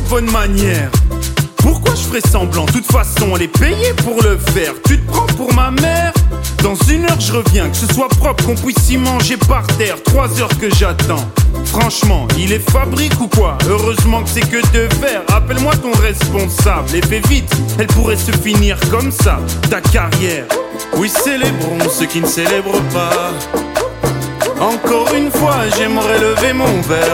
bonnes manières. Pourquoi je ferais semblant? De toute façon, elle est payée pour le faire. Tu te prends pour ma mère? Dans 1 heure, je reviens, que ce soit propre, qu'on puisse y manger par terre. 3 heures que j'attends. Franchement, il est fabrique ou quoi? Heureusement que c'est que de verre. Appelle-moi ton responsable et fais vite, elle pourrait se finir comme ça, ta carrière. Oui, célébrons ceux qui ne célèbrent pas. Encore une fois, j'aimerais lever mon verre.